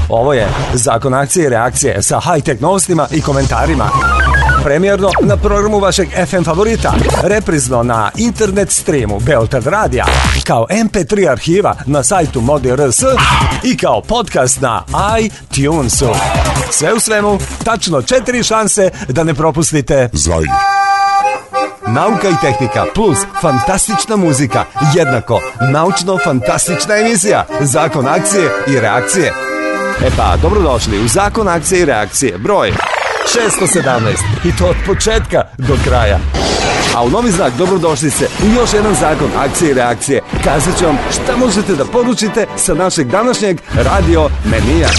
Ovo je Zakon akcije i reakcije sa high-tech novostima i komentarima. Premijerno na programu vašeg FM favorita, reprizno na internet streamu Beograd radija, kao MP3 arhiva na sajtu Modi.rs i kao podcast na iTunesu. Sve u svemu, tačno 4 šanse da ne propustite Zajlj. Nauka i tehnika plus fantastična muzika jednako naučno-fantastična emisija Zakon akcije i reakcije. E pa, dobrodošli u Zakon akcije i reakcije, broj 617 i to od početka do kraja. A u novi znak dobrodošlice u još jedan Zakon akcije i reakcije. Kazat ću vam šta možete da poručite sa našeg današnjeg radio menija.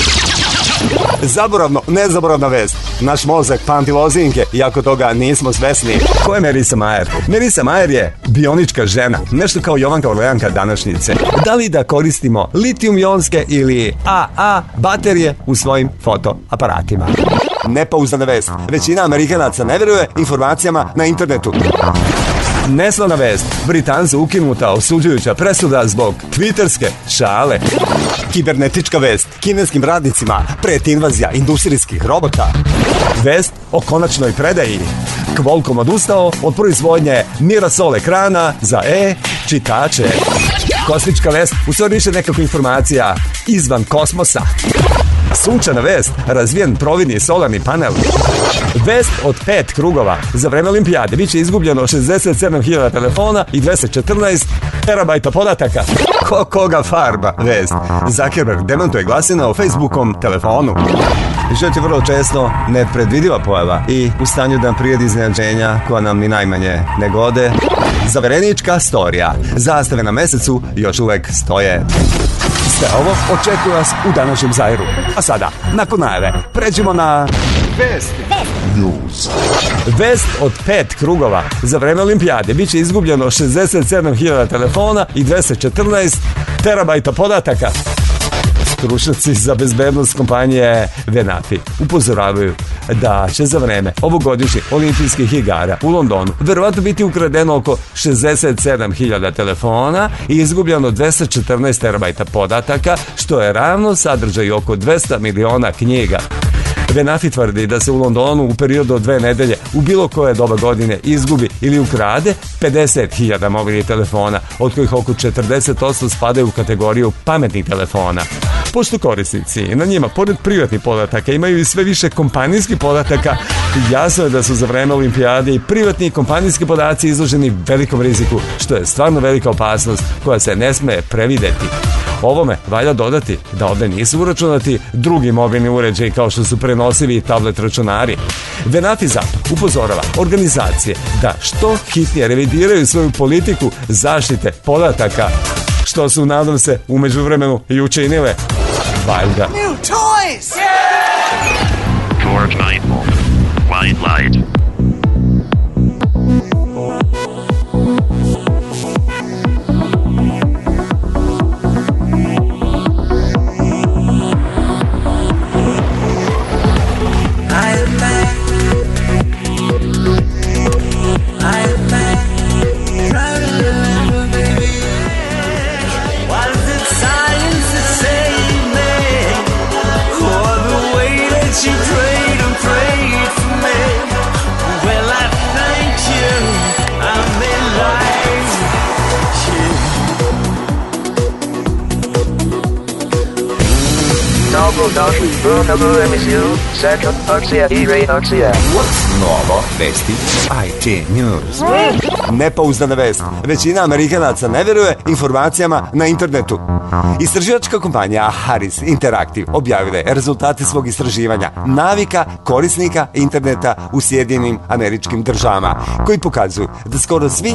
Zaboravno, nezaboravna vest. Naš mozak pamti lozinke, iako toga nismo svesni. Ko je Marisa Mayer? Marisa Mayer je bionička žena, nešto kao Jovanka Orleanka današnjice. Da li da koristimo litijum-ionske ili AA baterije u svojim fotoaparatima? Nepouzdana vest. Većina Amerikanaca ne veruje informacijama na internetu. Neslana vest. Britancu ukinuta osuđujuća presuda zbog twitterske šale. Kibernetička vest. Kineskim radnicima preti invazija industrijskih robota. Vest o konačnoj predaji. Qualcomm odustao od proizvodnje Mirasol ekrana za čitače. Kosmička vest. U stvari više nekako informacija izvan kosmosa. Sunčana vest, razvijen providni solarni panel. Vest od 5 krugova. Za vreme olimpijade biće izgubljeno 67.000 telefona i 214 terabajta podataka. Koga farba? Vest. Zuckerberg demantuje glasina o Facebookom telefonu. Život je vrlo često nepredvidiva pojava i u stanju da prijedi iznenađenja koja nam ni najmanje ne gode. Zaverenička storija. Zastave na mesecu još uvek stoje. Sve ovo očekuje vas u današnjem Zairu. A sada, nakon najave, pređemo na vest. News. Vest od 5 krugova. Za vreme olimpijade biće izgubljeno 67.000 telefona i 214 terabajta podataka. Stručnjaci za bezbednost kompanije Venafi upozoravaju da će za vreme ovogodišnjih olimpijskih igara u Londonu verovatno biti ukradeno oko 67.000 telefona i izgubljeno 214 terabajta podataka, što je ravno sadržaj oko 200 miliona knjiga. Venafi tvrdi da se u Londonu u periodu od 2 nedelje u bilo koje doba godine izgubi ili ukrade 50.000 mobilnih telefona, od kojih oko 40% spadaju u kategoriju pametnih telefona. Pošto korisnici na njima, pored privatnih podataka, imaju i sve više kompanijskih podataka, jasno je da su za vreme olimpijade i privatni i kompanijski podaci izloženi velikom riziku, što je stvarno velika opasnost koja se ne sme prevideti. Ovome valja dodati da ovde nisu uračunati drugi mobilni uređaji kao što su prenosivi i tablet računari. Venafi zato upozorava organizacije da što hitnije revidiraju svoju politiku zaštite podataka, što su, nadam se, u međuvremenu i učinile. Valjda. New toys! Yeah! George Michael. White light. Dobrodošli u novu emisiju Zakon akcija i reakcija. What's novo? Vesti IT News. Nepouzdana vest. Većina Amerikanaca ne veruje informacijama na internetu. Istraživačka kompanija Harris Interactive objavila je rezultate svog istraživanja navika korisnika interneta u Sjedinjenim Američkim Državama, koji pokazuju da skoro svi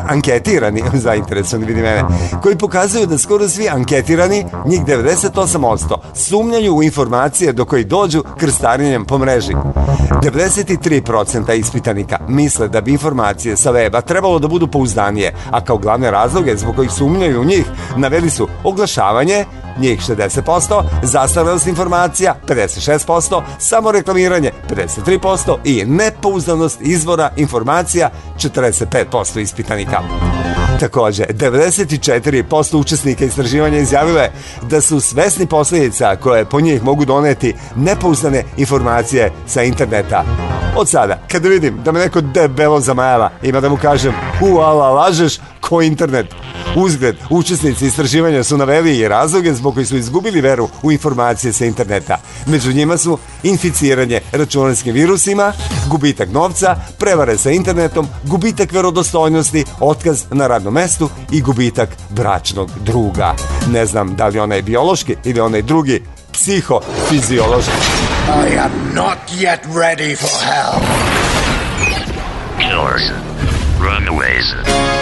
anketirani, njih 98%, sumnjaju u informacije do kojih dođu krstarenjem po mreži. 93% ispitanika misle da bi informacije sa weba trebalo da budu pouzdanije, a kao glavne razloge zbog kojih sumnjaju u njih naveli su oglašavanje, njih 60%, zastarelost informacija 56%, samoreklamiranje 53% i nepouzdanost izvora informacija 45% ispitanika. Takođe, 94% učesnika istraživanja izjavile da su svesni posljedica koje po njih mogu doneti nepouzdane informacije sa interneta. Od sada, kada vidim da me neko debelo zamajava, ima da mu kažem, ala, lažeš ko internet. Uzgled, učesnici istraživanja su naveli i razloge zbog koji su izgubili veru u informacije sa interneta. Među njima su inficiranje računarskim virusima, gubitak novca, prevare sa internetom, gubitak verodostojnosti, otkaz na radnom mestu i gubitak bračnog druga. Ne znam da li onaj biološki ili onaj drugi psihofiziološki. I am not yet ready for hell. Killers. Runaways.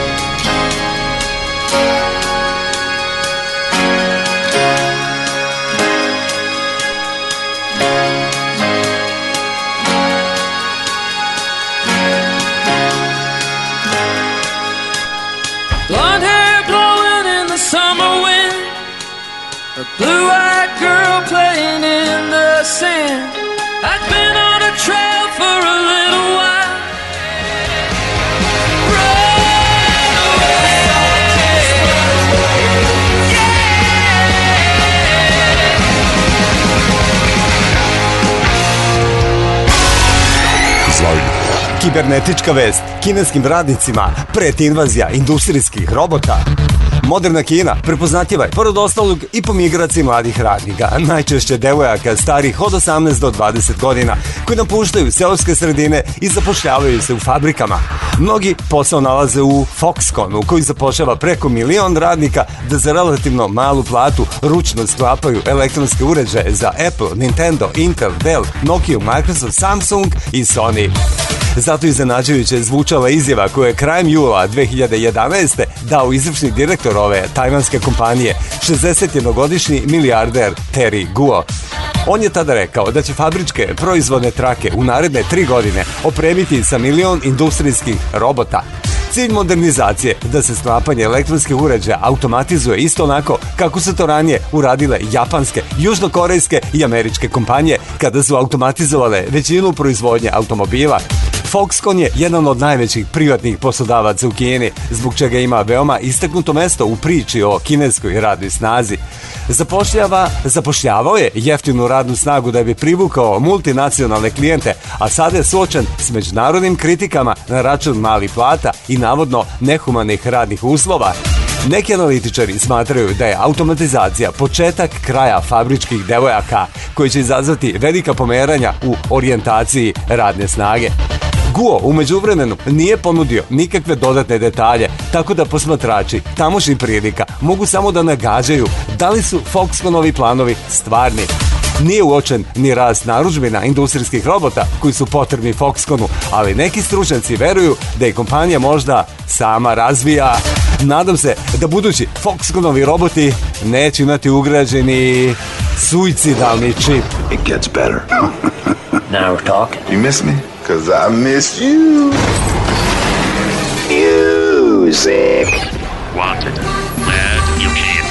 Blonde hair blowing in the summer wind, a blue-eyed girl playing in the sand. I've been on a trail for a little while. Run away, yeah! Kibernetička vest. Kineskim radnicima preti invazija industrijskih robota. Moderna Kina prepoznatljiva je, pored ostalog, i po migraciji mladih radnika, najčešće devojaka starih od 18 do 20 godina, koji napuštaju seoske sredine i zapošljavaju se u fabrikama. Mnogi posao nalaze u Foxconnu, koji zapošljava preko 1 milion radnika da za relativno malu platu ručno sklapaju elektronske uređaje za Apple, Nintendo, Intel, Dell, Nokia, Microsoft, Samsung i Sony. Zato iznenađujuće je zvučala izjava koju je krajem jula 2011. dao izvršni direktor ove tajvanske kompanije, 61-godišnji milijarder Terry Guo. On je tada rekao da će fabričke proizvodne trake u naredne 3 godine opremiti sa 1 milion industrijskih robota. Cilj modernizacije da se sklapanje elektronskih uređaja automatizuje isto onako kako su to ranije uradile japanske, južnokorejske i američke kompanije kada su automatizovale većinu proizvodnje automobila. Foxconn je jedan od najvećih privatnih poslodavaca u Kini, zbog čega ima veoma istaknuto mesto u priči o kineskoj radnoj snazi. Zapošljavao je jeftinu radnu snagu da bi privukao multinacionalne klijente, a sada je suočen s međunarodnim kritikama na račun malih plata i navodno nehumanih radnih uslova. Neki analitičari smatraju da je automatizacija početak kraja fabričkih devojaka, koji će izazvati velika pomeranja u orijentaciji radne snage. Guo u međuvremenu nije ponudio nikakve dodatne detalje, tako da posmatrači tamošnjih prilika mogu samo da nagađaju da li su Foxconnovi planovi stvarni. Nije uočen ni rast narudžbina industrijskih robota koji su potrebni Foxconnu, ali neki stručnjaci veruju da je kompanija možda sama razvija. Nadam se da budući Foxconnovi roboti neće imati ugrađeni suicidalni čip. It gets better. Now we're talking. You miss me? 'Cause I miss you. Music. Wanted. Glad you came.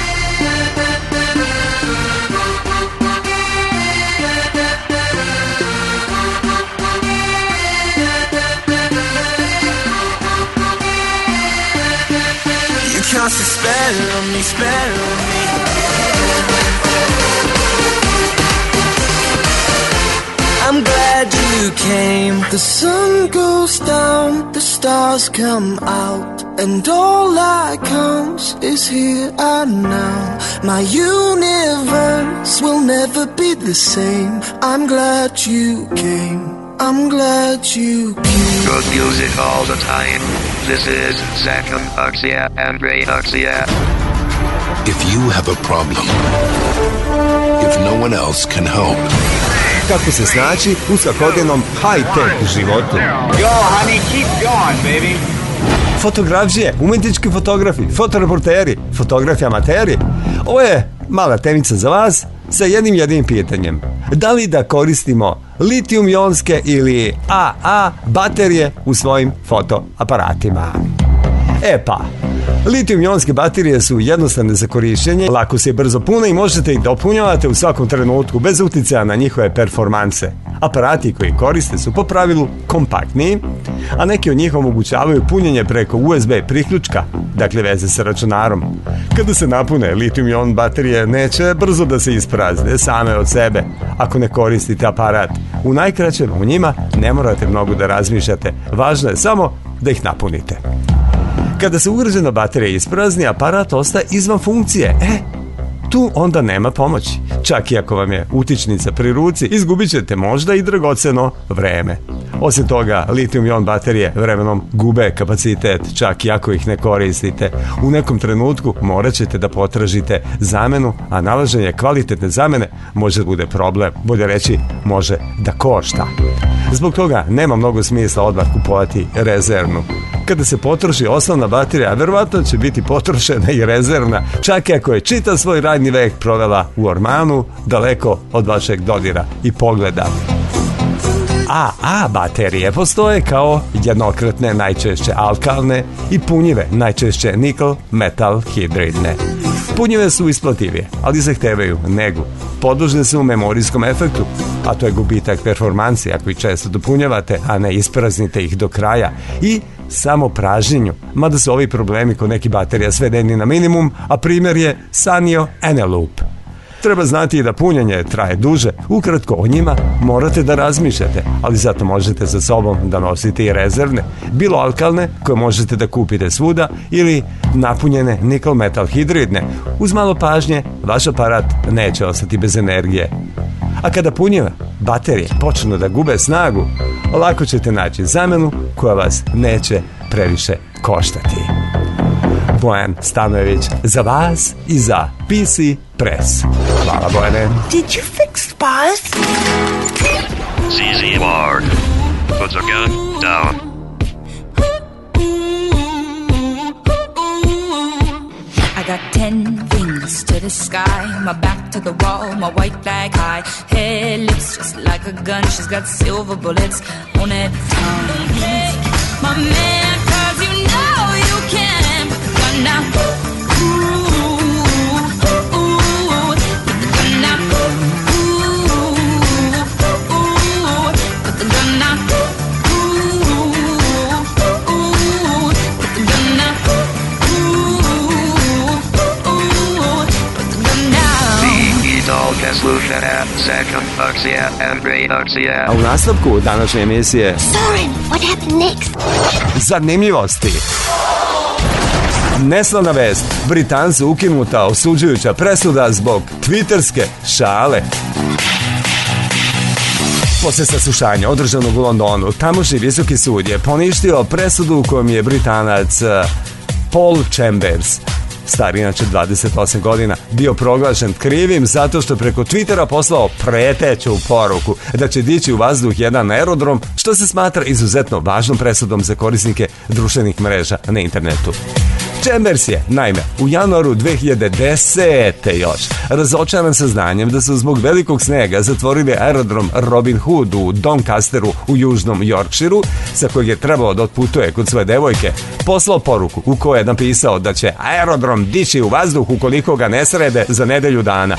you cast a spell on me, spell on me. I'm glad you came. The sun goes down, the stars come out, and all that counts is here and now. My universe will never be the same. I'm glad you came. I'm glad you came. Good music all the time. This is Zakon Uxia and Ray Uxia. If you have a problem, if no one else can help, kako se snaći u svakodnevnom high-tech životu. Go, honey, keep going, baby. Fotografije, umetnički fotografi, fotoreporteri, fotografi amateri. Ovo je mala temica za vas sa jednim pitanjem. Da li da koristimo litijum-ionske ili AA baterije u svojim fotoaparatima? Litijum-ionske baterije su jednostavne za korišćenje, lako se brzo pune i možete ih dopunjavati u svakom trenutku bez uticaja na njihove performanse. Aparati koji koriste su po pravilu kompaktniji, a neki od njih omogućavaju punjenje preko USB priključka, dakle veze sa računarom. Kada se napune, litijum-ion baterije neće brzo da se isprazne same od sebe ako ne koristite aparat. U najkraćem, u njima ne morate mnogo da razmišljate, važno je samo da ih napunite. Kada se ugrađena baterija isprazni, aparat ostaje izvan funkcije. Tu onda nema pomoći. Čak i ako vam je utičnica pri ruci, izgubit ćete možda i dragoceno vreme. Osim toga, litijum-ion baterije vremenom gube kapacitet, čak i ako ih ne koristite. U nekom trenutku morat ćete da potražite zamenu, a nalaženje kvalitetne zamene može da bude problem. Bolje reći, može da košta. Zbog toga nema mnogo smisla odmah kupovati rezervnu. Kada se potroši osnovna baterija, verovatno će biti potrošena i rezervna, čak i ako je čitav svoj radni vek provela u ormanu, daleko od vašeg dodira i pogleda. AA baterije postoje kao jednokratne, najčešće alkalne, i punjive, najčešće nikl metal hidridne. Punjive su isplativije, ali zahtevaju negu. Podložne su u memorijskom efektu, a to je gubitak performansi ako ih često dopunjavate, a ne ispraznite ih do kraja, i samo pražnjenju, mada su ovi problemi kod nekih baterija svedeni na minimum, a primjer je Sanyo Eneloop. Treba znati i da punjenje traje duže, ukratko o njima morate da razmišljate, ali zato možete sa sobom da nosite i rezervne, bilo alkalne koje možete da kupite svuda ili napunjene nikl metal hidridne. Uz malo pažnje vaš aparat neće ostati bez energije. A kada punjive baterije počnu da gube snagu, lako ćete naći zamenu koja vas neće previše koštati. Bojan Stanojević za vas i za PC Press. Hvala, Bojane. Did you fix Buzz? CZ Ward puts a gun down. I got 10 fingers to the sky, my back to the wall, my white flag high, head looks just like a gun, she's got silver bullets on it. My man, 'cause you know you can put the gun down. A u nastavku današnje emisije Soren, what happened next? zanimljivosti. Neslavna vest, Britancu ukinuta osuđujuća presuda zbog twitterske šale. Posle saslušanja održanog u Londonu, tamošnji visoki sud je poništio presudu u kojom je Britanac Paul Chambers, star inače 28 godina, bio proglašen krivim zato što preko Twittera poslao preteću poruku da će dići u vazduh jedan aerodrom, što se smatra izuzetno važnom presudom za korisnike društvenih mreža na internetu. Chambers je, naime, u januaru 2010. još razočaran saznanjem da su zbog velikog snega zatvorili aerodrom Robin Hood u Doncasteru u južnom Yorkshireu, sa kojeg je trebao da otputuje kod svoje devojke, poslao poruku u kojoj je napisao da će aerodrom dići u vazduh ukoliko ga ne srede za nedelju dana.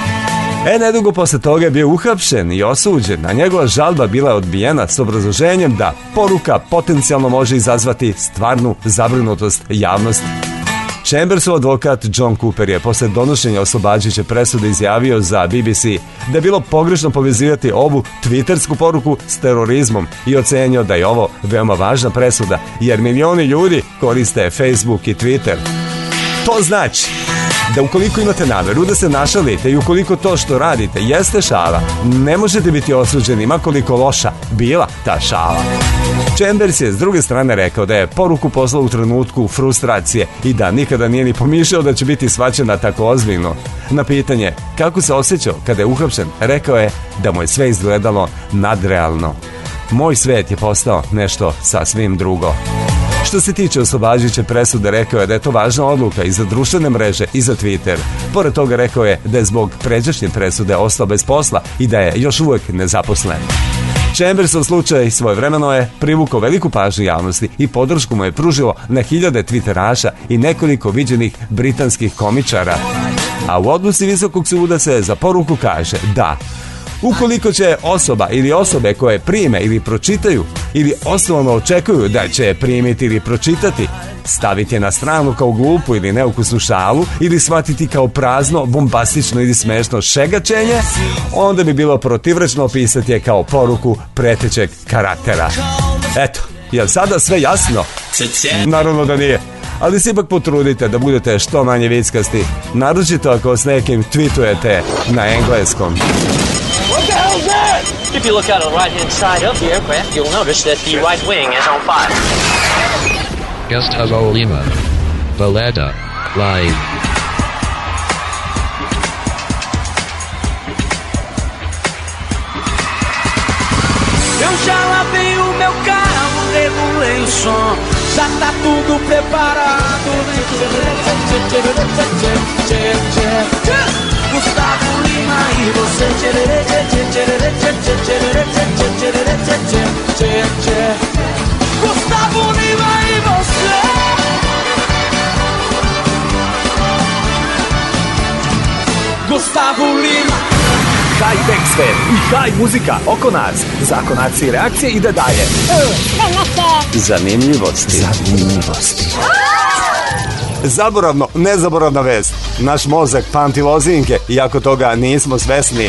Nedugo posle toga je bio uhapšen i osuđen, a njegova žalba bila je odbijena s obrazloženjem da poruka potencijalno može izazvati stvarnu zabrinutost javnosti. Chambersov advokat John Cooper je posle donošenja oslobađajuće presude izjavio za BBC da je bilo pogrešno povezivati ovu twittersku poruku s terorizmom i ocenio da je ovo veoma važna presuda jer milioni ljudi koriste Facebook i Twitter. To znači da ukoliko imate nameru da se našalite i ukoliko to što radite jeste šala, ne možete biti osuđeni ma koliko loša bila ta šala. Chambers je s druge strane rekao da je poruku poslao u trenutku frustracije i da nikada nije ni pomišljao da će biti shvaćena tako ozbiljno. Na pitanje kako se osjećao kada je uhapšen, rekao je da mu je sve izgledalo nadrealno. Moj svet je postao nešto sasvim drugo. Što se tiče oslobađajuće presude, rekao je da je to važna odluka i za društvene mreže i za Twitter. Pored toga rekao je da je zbog pređašnje presude ostao bez posla i da je još uvijek nezaposlen. Chambersov slučaj svojevremeno je privukao veliku pažnju javnosti i podršku mu je pružilo na hiljade twitteraša i nekoliko viđenih britanskih komičara. A u odluci Visokog suda se za poruku kaže da Ukoliko će osoba ili osobe koje prime ili pročitaju ili osnovno očekuju da će je primiti ili pročitati, staviti je na stranu kao glupu ili neukusnu šalu ili shvatiti kao prazno, bombastično ili smešno šegačenje, onda bi bilo protivrečno opisati je kao poruku pretećeg karaktera. Eto, je li sada sve jasno? Naravno da nije. Ali se ipak potrudite da budete što manje vickasti, naročito ako s nekim tweetujete na engleskom. What the hell is that? If you look out on the right-hand side of the aircraft, you'll notice that the right wing is on fire. Gustavo Lima. Balada. Live. Eu já lavei o meu carro, regulei o som, já tá tudo preparado. Gustavo Lima e você. Gustavo Lima e você. Gustavo Lima. Taj backstage i taj muzika oko nas. Zakon akcije i reakcije ide dalje. Zanimljivosti. Zaboravno, nezaboravna vest. Naš mozak pamti lozinke, iako toga nismo svesni.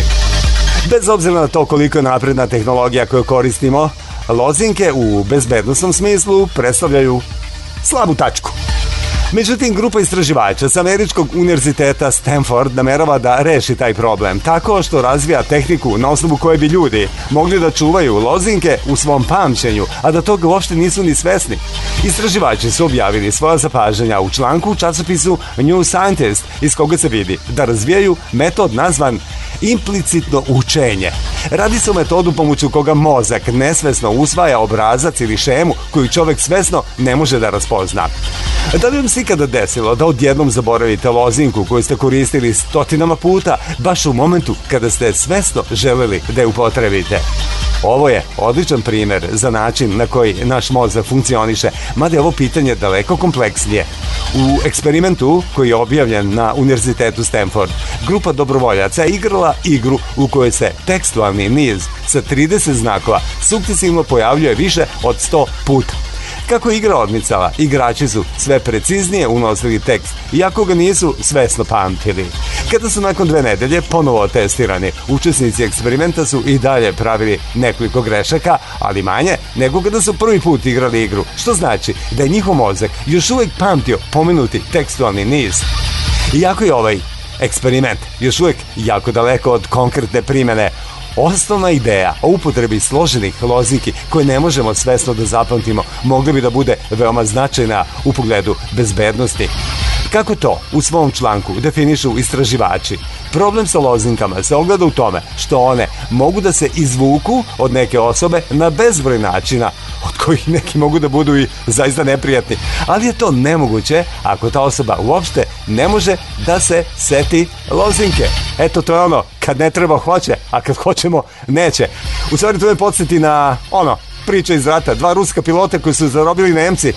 Bez obzira na to koliko je napredna tehnologija koju koristimo, lozinke u bezbednosnom smislu predstavljaju slabu tačku. Međutim, grupa istraživača sa Američkog univerziteta Stanford namerava da reši taj problem tako što razvija tehniku na osnovu koje bi ljudi mogli da čuvaju lozinke u svom pamćenju, a da toga uopšte nisu ni svesni. Istraživači su objavili svoja zapažanja u članku u časopisu New Scientist, iz koga se vidi da razvijaju metod nazvan implicitno učenje. Radi se o metodu pomoću koga mozak nesvesno usvaja obrazac ili šemu koju čovek svesno ne može da raspozna. Da li vam se ikada desilo da odjednom zaboravite lozinku koju ste koristili stotinama puta, baš u momentu kada ste svesno želeli da je upotrebite? Ovo je odličan primer za način na koji naš mozak funkcioniše, mada je ovo pitanje daleko kompleksnije. U eksperimentu koji je objavljen na Univerzitetu Stanford, grupa dobrovoljaca je igrala igru u kojoj se tekstualni niz sa 30 znakova sukcesivno pojavljuje više od 100 puta. Kako je igra odmicala, igrači su sve preciznije unosili tekst, iako ga nisu svesno pamtili. Kada su nakon 2 nedelje ponovo testirani, učesnici eksperimenta su i dalje pravili nekoliko grešaka, ali manje nego kada su prvi put igrali igru, što znači da je njihov mozak još uvijek pamtio pomenuti tekstualni niz. Iako je ovaj eksperiment još uvijek jako daleko od konkretne primjene, osnovna ideja o upotrebi složenih lozinki koje ne možemo svesno da zapamtimo mogla bi da bude veoma značajna u pogledu bezbednosti. Kako to u svom članku definišu istraživači? Problem sa lozinkama se ogleda u tome što one mogu da se izvuku od neke osobe na bezbroj načina, od kojih neki mogu da budu i zaista neprijatni, ali je to nemoguće ako ta osoba uopšte ne može da se seti lozinke. Eto, to je ono, kad ne treba hoće, a kad hoćemo neće. U stvari to me podsjeti na priča iz rata, 2 ruska pilota koji su zarobili Nemci,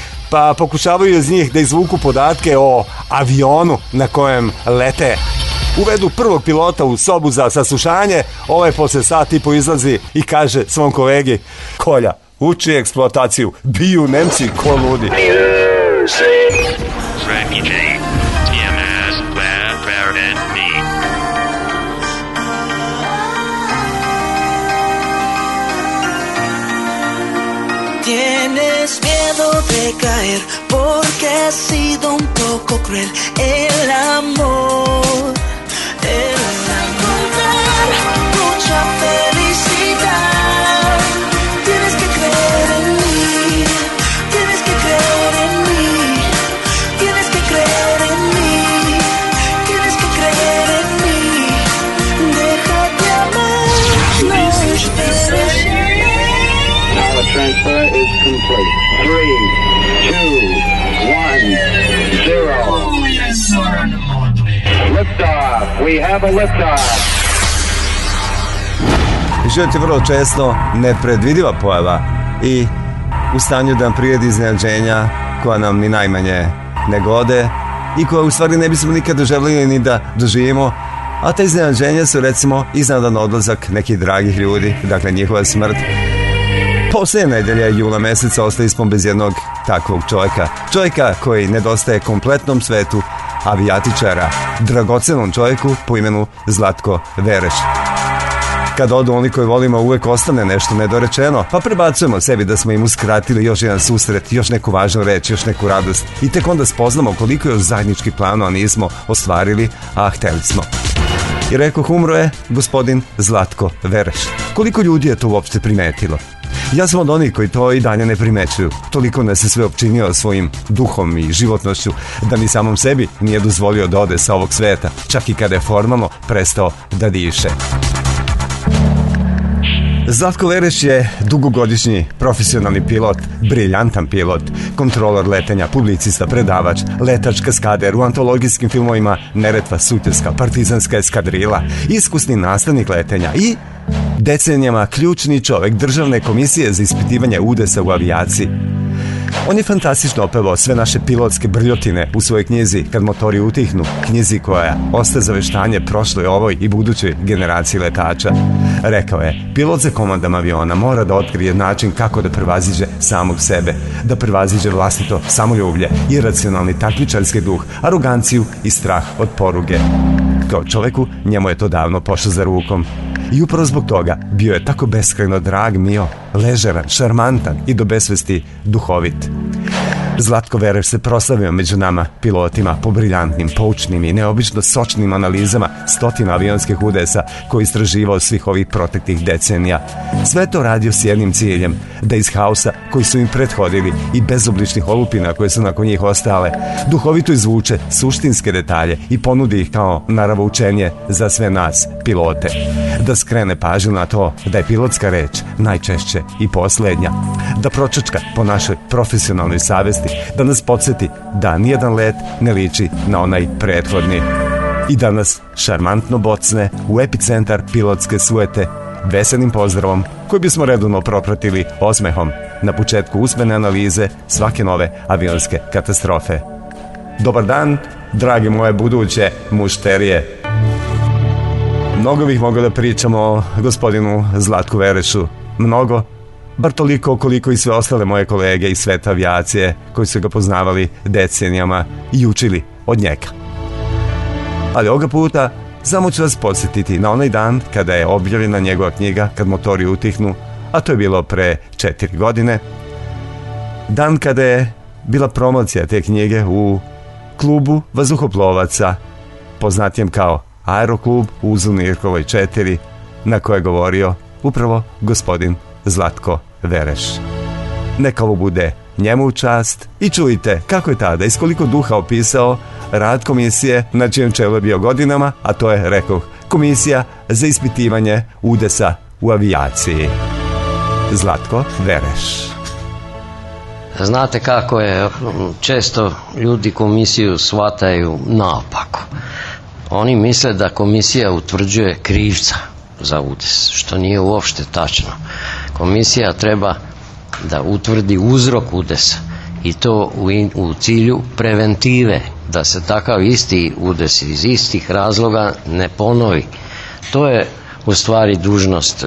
pa pokušavaju iz njih da izvuku podatke o avionu na kojem lete. Uvedu prvog pilota u sobu za saslušanje, ovaj posle sat i po izlazi i kaže svom kolegi: Kolja, uči eksploataciju, biju Nemci ko ludi. Tienes miedo de caer porque has sido un poco cruel. El amor, mucha felicidad. Tienes que creer en mí, tienes que creer en mí, tienes que creer en mí, tienes que creer en mí. Déjate amar, no esperes. Power transfer is complete. 3, 2, 1, 0. Oh, yes, sir. Liftoff. We have a liftoff. Život je vrlo često nepredvidiva pojava i u stanju da nam prijedi iznenađenja koja nam ni najmanje ne gode i koja u stvari ne bismo nikada želili ni da doživimo, A te iznenađenja su recimo iznenadan odlazak nekih dragih ljudi, dakle njihova smrt. Posljednje nedelje jula meseca ostali smo bez jednog takvog čovjeka koji nedostaje kompletnom svetu avijatičara, dragocenom čovjeku po imenu Zlatko Vereš. Kad odu oni koji volimo, uvek ostane nešto nedorečeno, pa prebacujemo sebi da smo im uskratili još jedan susret, još neku važnu reč, još neku radost i tek onda spoznamo koliko još zajedničkih planova nismo ostvarili, a hteli smo. I rekoh, umro je gospodin Zlatko Vereš. Koliko ljudi je to uopšte primetilo? Ja sam od onih koji to i dalje ne primećuju. Toliko nas je sve opčinio svojim duhom i životnošću da ni samom sebi nije dozvolio da ode sa ovog sveta, čak i kada je formalno prestao da diše. Zlatko Vereš je dugogodišnji profesionalni pilot, briljantan pilot, kontrolor letenja, publicista, predavač, letač kaskader u antologijskim filmovima Neretva, Sutjeska, Partizanska eskadrila, iskusni nastavnik letenja i decenijama ključni čovjek Državne komisije za ispitivanje udesa u avijaciji. On je fantastično opevao sve naše pilotske brljotine u svojoj knjizi Kad motori utihnu, knjizi koja ostaje zaveštanje prošloj, ovoj i budućoj generaciji letača. Rekao je, pilot za komandom aviona mora da otkrije način kako da prevaziđe samog sebe, da prevaziđe vlastito samoljublje, iracionalni takmičarski duh, aroganciju i strah od poruge. Kao čoveku, njemu je to davno pošlo za rukom. I upravo zbog toga bio je tako beskrajno drag, mio, ležeran, šarmantan i do besvesti duhovit. Zlatko Vereš se proslavio među nama pilotima po briljantnim, poučnim i neobično sočnim analizama stotina avionskih udesa koji istraživao svih ovih proteklih decenija. Sve to radio s jednim ciljem, da iz haosa koji su im prethodili i bezobličnih olupina koje su nakon njih ostale, duhovito izvuče suštinske detalje i ponudi ih kao naravoučenje za sve nas, pilote. Da skrene pažnju na to da je pilotska reč najčešće i posljednja, da pročačka po našoj profesionalnoj savesti, da nas podsjeti da nijedan let ne liči na onaj prethodni i da nas šarmantno bocne u epicentar pilotske sujete veselim pozdravom koji bismo redovno propratili osmehom na početku usmene analize svake nove avionske katastrofe. Dobar dan, dragi moje buduće mušterije. Mnogo bih mogao da pričamo o gospodinu Zlatku Verešu. Mnogo, bar toliko koliko i sve ostale moje kolege iz sveta avijacije koji su ga poznavali decenijama i učili od njega. Ali ovoga puta samo ću vas podsjetiti na onaj dan kada je objavljena njegova knjiga Kad motori utihnu, a to je bilo pre 4 godine. Dan kada je bila promocija te knjige u klubu vazduhoplovaca, poznatijem kao Aeroklub u Zunirkovoj 4, na koje je govorio upravo gospodin Zlatko Vereš. Neka ovo bude njemu u čast i čujte kako je tada iz koliko duha opisao rad komisije na čijem čelu je bio godinama, a to je, rekoh, Komisija za ispitivanje udesa u avijaciji. Zlatko Vereš. Znate kako je, često ljudi komisiju shvataju naopako. Oni misle da komisija utvrđuje krivca za udes, što nije uopšte tačno. Komisija treba da utvrdi uzrok udesa i to u cilju preventive, da se takav isti udes iz istih razloga ne ponovi. To je u stvari dužnost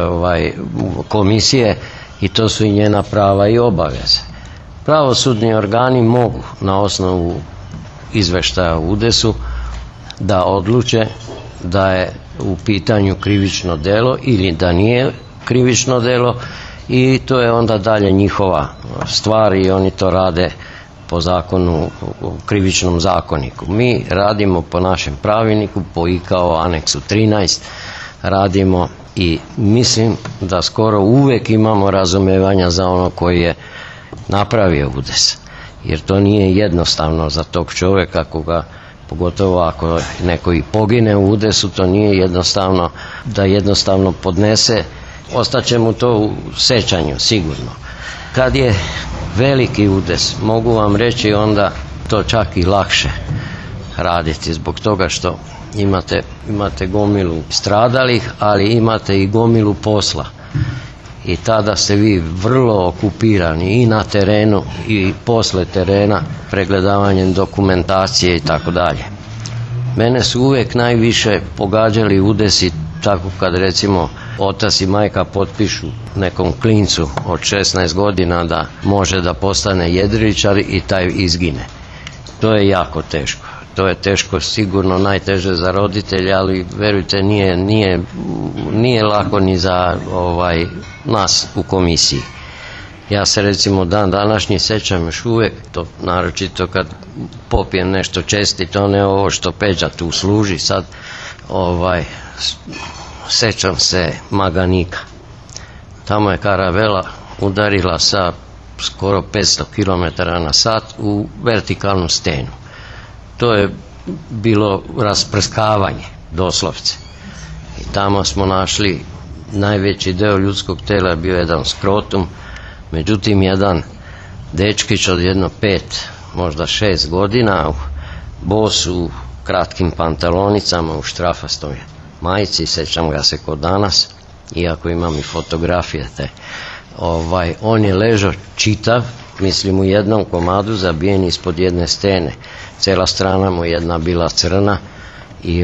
komisije i to su i njena prava i obaveze. Pravosudni organi mogu na osnovu izveštaja o udesu da odluče da je u pitanju krivično delo ili da nije krivično delo i to je onda dalje njihova stvar i oni to rade po zakonu, krivičnom zakoniku. Mi radimo po našem pravilniku, po ICAO aneksu 13 radimo i mislim da skoro uvek imamo razumevanja za ono koji je napravio udes, jer to nije jednostavno za tog čovjeka koga, pogotovo ako neko i pogine u udesu, to nije jednostavno da jednostavno podnese, ostaće mu to u sećanju sigurno. Kad je veliki udes, mogu vam reći onda to čak i lakše raditi zbog toga što imate gomilu stradalih, ali imate i gomilu posla i tada ste vi vrlo okupirani i na terenu i posle terena, pregledavanjem dokumentacije i tako dalje. Mene su uvijek najviše pogađali udesi, tako kad recimo otac i majka potpišu nekom klincu od 16 godina da može da postane jedriličar i taj izgine. To je jako teško. To je teško, sigurno najteže za roditelje, ali verujte nije lako ni za nas u komisiji. Ja se recimo dan današnji sećam još uvijek, to naročito kad popijem nešto čestito, ne ovo što Peđa tu služi sad, sećam se Maganika. Tamo je karavela udarila sa skoro 500 km na sat u vertikalnu stenu. To je bilo rasprskavanje, doslovce. I tamo smo našli najveći deo ljudskog tela, je bio jedan skrotum. Međutim, jedan dečkić od jedno 5, možda 6 godina, bos u kratkim pantalonicama, u štrafastoj majici, sećam ga se kod danas, iako imam i fotografije te. On je ležao čitav, mislim u jednom komadu, zabijen ispod jedne stene. Cijela strana mu jedna bila crna i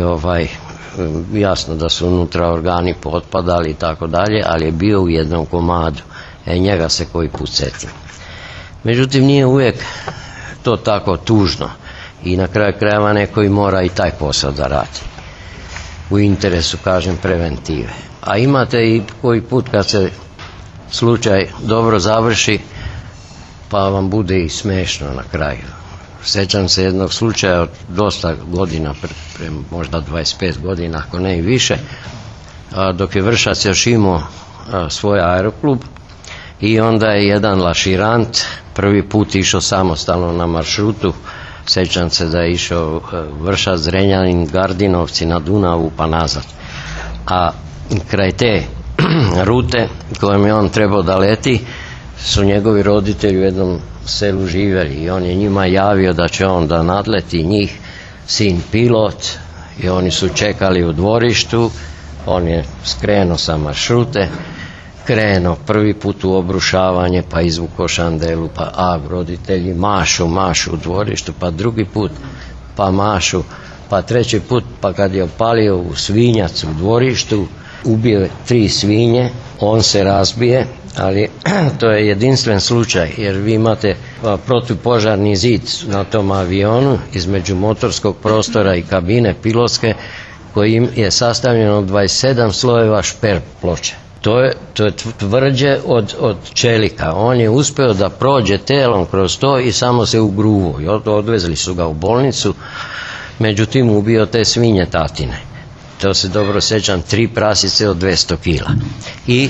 jasno da su unutra organi potpadali i tako dalje, ali je bio u jednom komadu. Njega se koji put setim. Međutim, nije uvijek to tako tužno i na kraju krajeva neko i mora i taj posao da radi. U interesu, kažem, preventive. A imate i koji put kad se slučaj dobro završi, pa vam bude i smešno na kraju. Sjećam se jednog slučaja od dosta godina, pre možda 25 godina, ako ne i više, dok je Vršac još imao svoj aeroklub, i onda je jedan laširant prvi put išao samostalno na maršrutu. Sjećam se da je išao Vršac, Zrenjanin, Gardinovci na Dunavu pa nazad. A kraj te rute kojom je on trebao da leti su njegovi roditelji u jednom selu živjeli i on je njima javio da će on da nadleti njih, sin pilot, i oni su čekali u dvorištu. On je skrenuo sa maršrute, krenuo prvi put u obrušavanje, pa izvuko šandelu, pa roditelji mašu u dvorištu, pa drugi put pa mašu, pa treći put, pa kad je opalio u svinjac u dvorištu, ubio 3 svinje, on se razbije, ali to je jedinstven slučaj jer vi imate protupožarni zid na tom avionu između motorskog prostora i kabine pilotske koji je sastavljen od 27 slojeva šper ploče. To je tvrđe od čelika. On je uspio da prođe telom kroz to i samo se ugruvo. I odvezli su ga u bolnicu, međutim ubio te svinje tatine. To se dobro sjećam, 3 prasice od 200 kila. I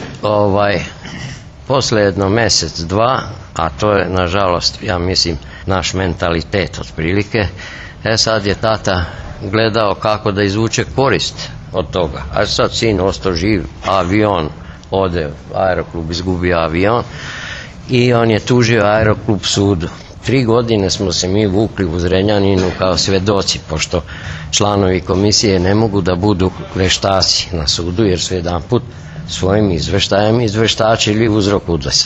posle jedno mjesec, 2, a to je nažalost, ja mislim, naš mentalitet otprilike, sad je tata gledao kako da izvuče korist od toga. A sad sin ostao živ, avion ode, aeroklub izgubio avion i on je tužio aeroklub sudu. 3 godine smo se mi vukli u Zrenjaninu kao svedoci, pošto članovi komisije ne mogu da budu veštaci na sudu, jer su jedanput svojim izveštajem izveštačili uzrok udesa.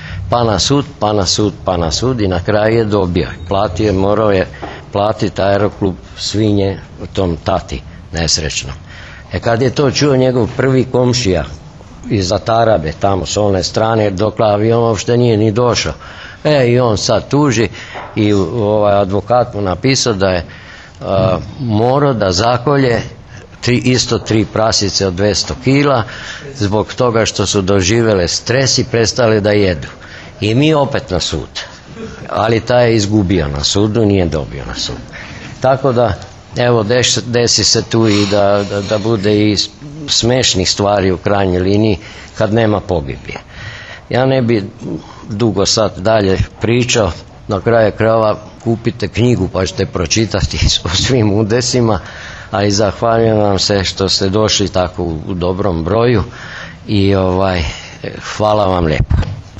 Pa na sud i na kraju je dobio. Morao je platiti aeroklub svinje u tom tati nesrećnom. Kad je to čuo njegov prvi komšija iza Tarabe, tamo s one strane, dok avion uopšte nije ni došao, i on sad tuži i advokat mu napisao da je morao da zakolje isto 3 prasice od 200 kila zbog toga što su doživjele stres i prestale da jedu. I mi opet na sud. Ali taj je izgubio na sudu, nije dobio na sud. Tako da, evo, desi se tu i da bude i smešnih stvari u krajnjoj liniji kad nema pogibije. Ja ne bi dugo sad dalje pričao, na kraju krajeva kupite knjigu pa ćete pročitati o svim udesima, a i zahvaljujem vam se što ste došli tako u dobrom broju i hvala vam lijepo.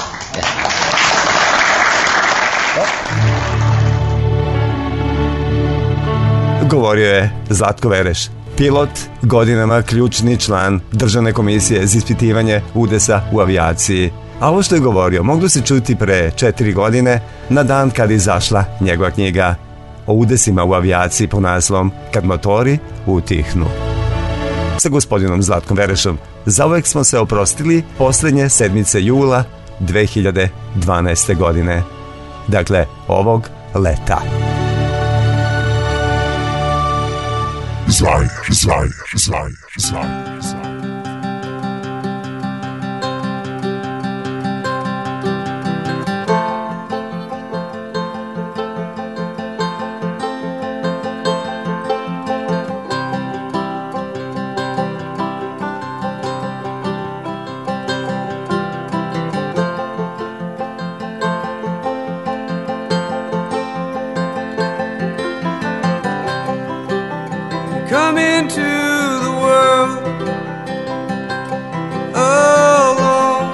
Govorio je Zlatko Vereš, pilot, godinama ključni član Državne komisije za ispitivanje udesa u avijaciji. A ovo što je govorio moglo se čuti pre 4 godine na dan kad je izašla njegova knjiga o udesima u avijaciji po naslovom Kad motori utihnu. Sa gospodinom Zlatkom Verešom zauvek smo se oprostili posljednje sedmice jula 2012. godine. Dakle, ovog leta. Zajer. Come into the world alone.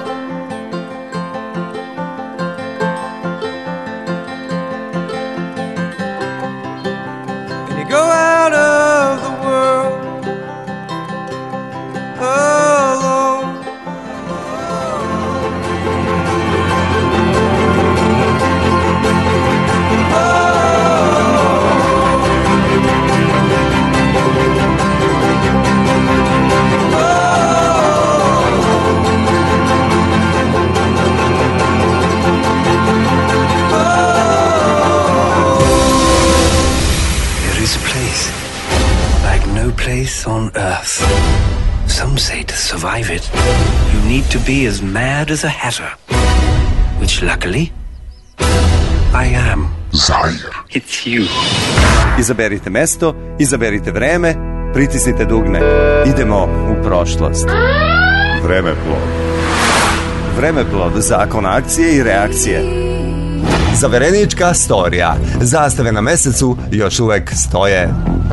And you go out of the world alone. Place on earth. Some say to survive it, you need to be as mad as a hatter. Which luckily, I am. Zajer. It's you. Izaberite mesto, izaberite vreme, pritisnite dugme. Idemo u prošlost. Vremeplov. Vremeplov, zakon akcije i reakcije. Zaverenička storija. Zastave na mesecu još uvek stoje.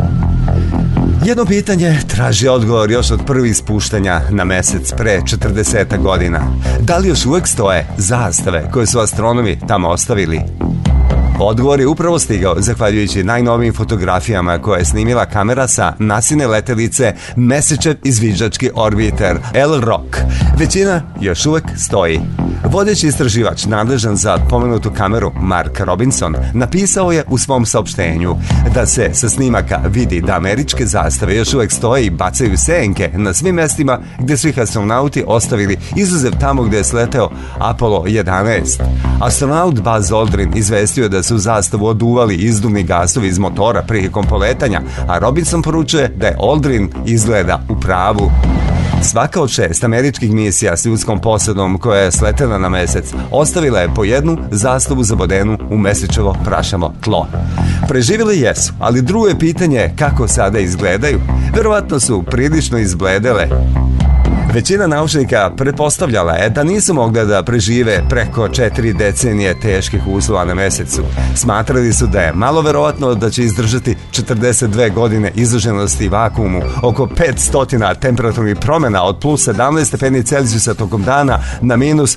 Jedno pitanje traži odgovor još od prvih spuštanja na mesec pre 40 godina. Da li još uvek stoje zastave koje su astronomi tamo ostavili? Odgovor je upravo stigao zahvaljujući najnovijim fotografijama koje je snimila kamera sa NASIne letelice Mesečev izviđački orbiter L-Rock. Većina još uvek stoji. Vodeći istraživač nadležan za pomenutu kameru Mark Robinson napisao je u svom saopštenju da se sa snimaka vidi da američke zastave još uvek stoje i bacaju senke na svim mestima gde su ih astronauti ostavili, izuzev tamo gde je sleteo Apollo 11. Astronaut Buzz Aldrin izvestio da su zastavu oduvali izduvni gasovi iz motora prilikom poletanja, a Robinson poručuje da je Aldrin izgleda u pravu. Svaka od 6 američkih misija s ljudskom posadom koja je sletela na mesec ostavila je po jednu zastavu zabodenu u mesečevo prašavo tlo. Preživjeli jesu, ali drugo je pitanje kako sada izgledaju. Verovatno su prilično izbledele. Većina naučnika pretpostavljala je da nisu mogle da prežive preko 4 decenije teških uslova na mesecu. Smatrali su da je malo verovatno da će izdržati 42 godine izloženosti vakuumu, oko 500 temperaturnih promjena od plus 17 stepeni Celzijusa tokom dana na minus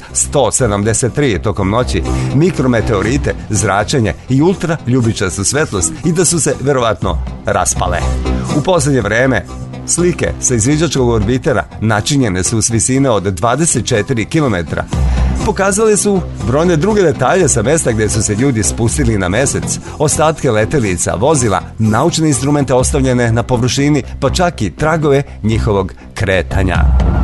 173 tokom noći, mikrometeorite, zračenje i ultra ljubičastu svetlost i da su se verovatno raspale. U posljednje vreme slike sa izviđačkog orbitera načinjene su s visine od 24 km. Pokazali su brojne druge detalje sa mesta gdje su se ljudi spustili na mesec, ostatke letelica, vozila, naučne instrumente ostavljene na površini, pa čak i tragove njihovog kretanja.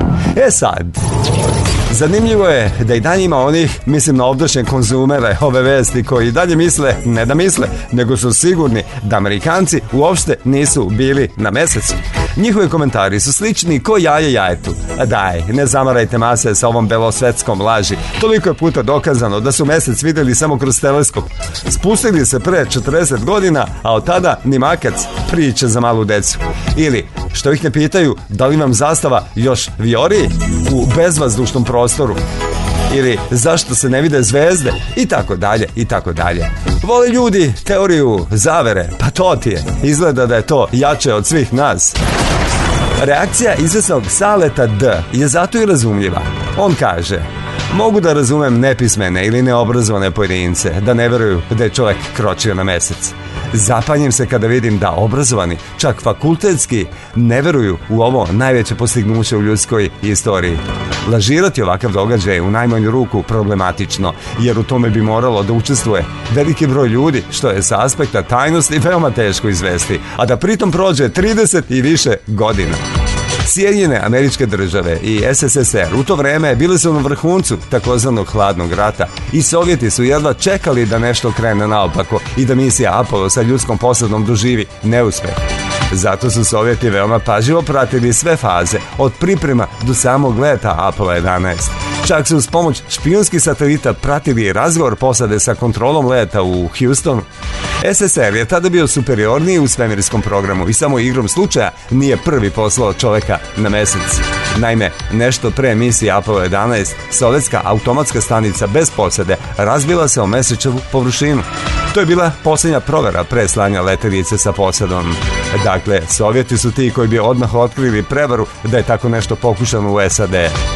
Sad, zanimljivo je da i dalje ima onih, mislim na ovdašnje konzumere ove vesti, koji i dalje misle, ne da misle, nego su sigurni da Amerikanci uopšte nisu bili na mesecu. Njihovi komentari su slični ko jaje jajetu. Daj, ne zamarajte mase sa ovom belosvetskom laži. Toliko je puta dokazano da su mesec vidjeli samo kroz teleskop. Spustili se pre 40 godina, a od tada ni makac, priče za malu decu. Ili, što ih ne pitaju, da li vam zastava još vijori u bezvazdušnom prostoru? Ili zašto se ne vide zvezde? I tako dalje, i tako dalje. Vole ljudi teoriju zavere, pa to ti je. Izgleda da je to jače od svih nas. Reakcija izvesnog Saleta D je zato i razumljiva. On kaže: mogu da razumem nepismene ili neobrazovane pojedince da ne veruju da je čovjek kročio na mesec. Zapanjem se kada vidim da obrazovani, čak fakultetski, ne veruju u ovo najveće postignuće u ljudskoj istoriji. Lažirati ovakav događaj je u najmanju ruku problematično, jer u tome bi moralo da učestvuje veliki broj ljudi, što je sa aspekta tajnosti veoma teško izvesti, a da pritom prođe 30 i više godina. Sjedinjene Američke Države i SSSR u to vreme bili su na vrhuncu takozvanog hladnog rata i Sovjeti su jedva čekali da nešto krene naopako i da misija Apollo sa ljudskom posadom doživi neuspeh. Zato su Sovjeti veoma pažljivo pratili sve faze, od priprema do samog leta Apollo 11. Čak su uz pomoć špijunskih satelita pratili razgovor posade sa kontrolom leta u Houstonu. SSR je tada bio superiorniji u svemirskom programu i samo igrom slučaja nije prvi poslao čoveka na mesec. Naime, nešto pre misije Apollo 11, sovjetska automatska stanica bez posade razbila se o mesečevu površinu. To je bila posljednja provera pre slanja letelice sa posadom. Dakle, Sovjeti su ti koji bi odmah otkrili prevaru da je tako nešto pokušano u SAD.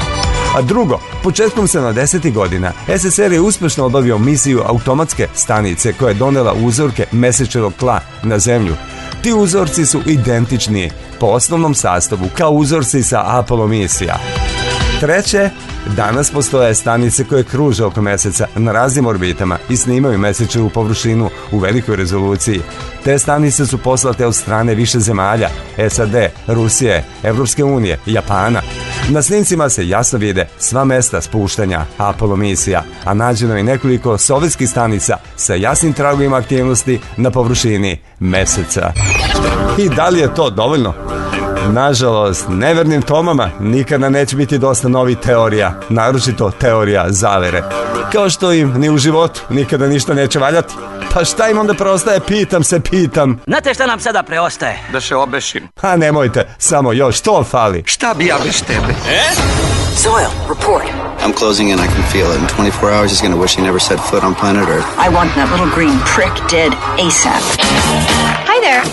A drugo, početkom 70. godina SSR je uspešno obavio misiju automatske stanice koja je donela uzorke mesečevog tla na zemlju. Ti uzorci su identični po osnovnom sastavu kao uzorci sa Apollo misija. Treće, danas postoje stanice koje kruže oko meseca na raznim orbitama i snimaju mesečevu površinu u velikoj rezoluciji. Te stanice su poslate od strane više zemalja, SAD, Rusije, Evropske unije, Japana. Na snimcima se jasno vide sva mesta spuštanja Apollo misija, a nađeno je nekoliko sovjetskih stanica sa jasnim tragovima aktivnosti na površini meseca. I da li je to dovoljno? Nažalost, nevernim Tomama nikada neće biti dosta novih teorija, naročito teorija zavere. Kao što im ni u životu nikada ništa neće valjati. Pa šta im onda preostaje, pitam. Znate šta nam sada preostaje? Da se obešim. A nemojte, samo još to fali. Šta bi ja bez tebe? Zoil, report. I'm closing in, I can feel it. In 24 hours he's gonna wish he never set foot on planet Earth. I want that little green prick dead ASAP. Hi there.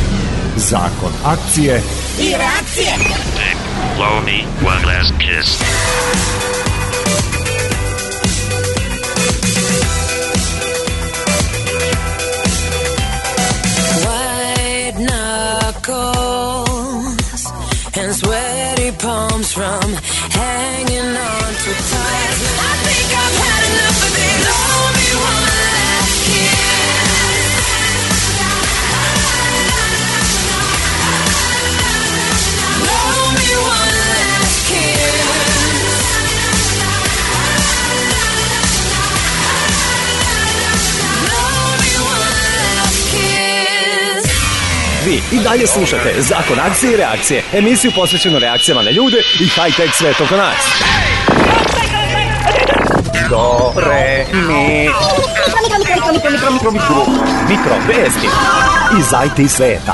Zakon akcije I reakcije. Blow me one last kiss. White knuckles and sweaty palms from hanging on to tight. I think I've had enough of it. Blow me one last kiss. Vi i dalje slušate Zakon akcije i reakcije, emisiju posvećenu reakcijama na ljude i high-tech svet oko nas. Do, re, mi. Mikro, vesti iz IT sveta.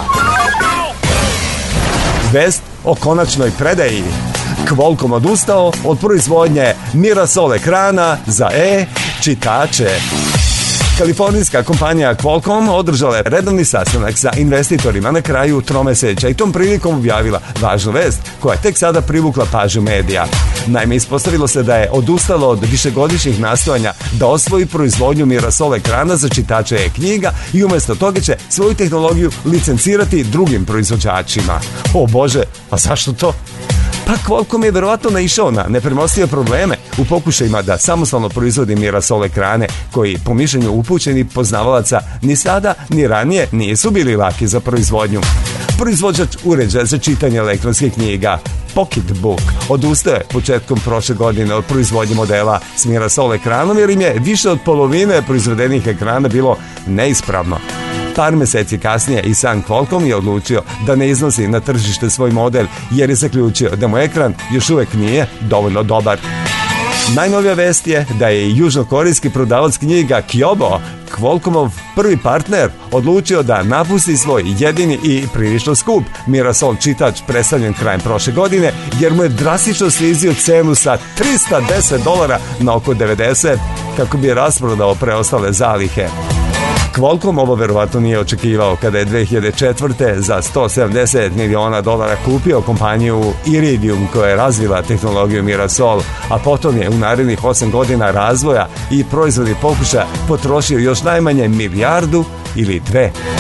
Vest o konačnoj predaji. Qualcomm odustao od proizvodnje Mirasol ekrana za e-čitače. Kalifornijska kompanija Qualcomm održala je redovni sastanak sa investitorima na kraju tromeseća i tom prilikom objavila važnu vest koja je tek sada privukla pažnju medija. Naime, ispostavilo se da je odustalo od višegodišnjih nastojanja da osvoji proizvodnju Mirasol ekrana za čitače e-knjiga i umjesto toga će svoju tehnologiju licencirati drugim proizvođačima. O Bože, a zašto to? Pa Qualcomm je verovatno naišao na nepremostive probleme u pokušajima da samostalno proizvodi Mirasol ekrane koji, po mišljenju upućenih poznavalaca, ni sada ni ranije nisu bili laki za proizvodnju. Proizvođač uređaja za čitanje elektronskih knjiga Pocketbook odustaje početkom prošle godine od proizvodnje modela s Mirasol ekranom jer im je više od polovine proizvedenih ekrana bilo neispravno. Par meseci kasnije i sam Qualcomm je odlučio da ne iznosi na tržište svoj model jer je zaključio da mu ekran još uvek nije dovoljno dobar. Najnovija vest je da je i južnokorejski prodavac knjiga Kyobo, Qualcommov prvi partner, odlučio da napusti svoj jedini i prilično skup Mirasol čitač predstavljen krajem prošle godine jer mu je drastično snizio cenu sa $310 na oko 90 kako bi rasprodao preostale zalihe. Qualcomm ovo verovatno nije očekivao kada je 2004. za $170 miliona kupio kompaniju Iridium koja je razvila tehnologiju Mirasol, a potom je u narednih 8 godina razvoja i proizvodnih pokušaja potrošio još najmanje milijardu ili dve.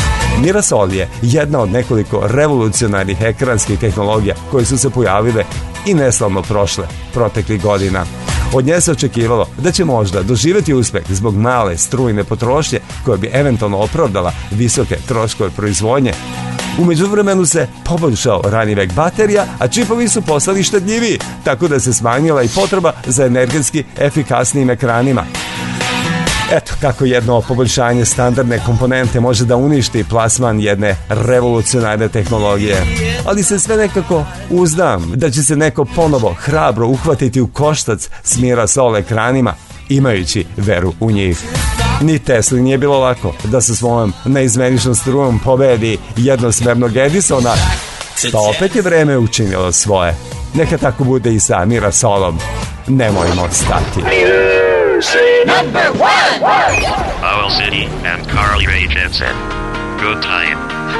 Mirasol je jedna od nekoliko revolucionarnih ekranskih tehnologija koje su se pojavile i neslavno prošle proteklih godina. Od nje se očekivalo da će možda doživjeti uspeh zbog male strujne potrošnje koja bi eventualno opravdala visoke troškove proizvodnje. U međuvremenu se poboljšao rani vek baterija, a čipovi su postali štedljiviji, tako da se smanjila i potreba za energetski efikasnijim ekranima. Eto kako jedno poboljšanje standardne komponente može da uništi plasman jedne revolucionarne tehnologije. Ali se sve nekako uzdam da će se neko ponovo hrabro uhvatiti u koštac s Mirasol ekranima, imajući veru u njih. Ni Tesli nije bilo lako da sa svojom neizmeničnom strujom pobedi jednosmernog Edisona, pa opet je vreme učinilo svoje. Neka tako bude i sa Mirasolom. Nemojmo stati. Number 1! Owl City and Carly Rae Jepsen. Good time.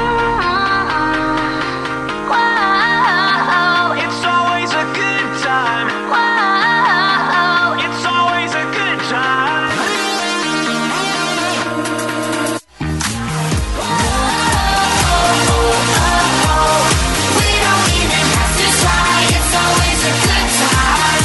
Wow, it's always a good time. Wow, it's always a good time. We don't even have to try. It's always a good time.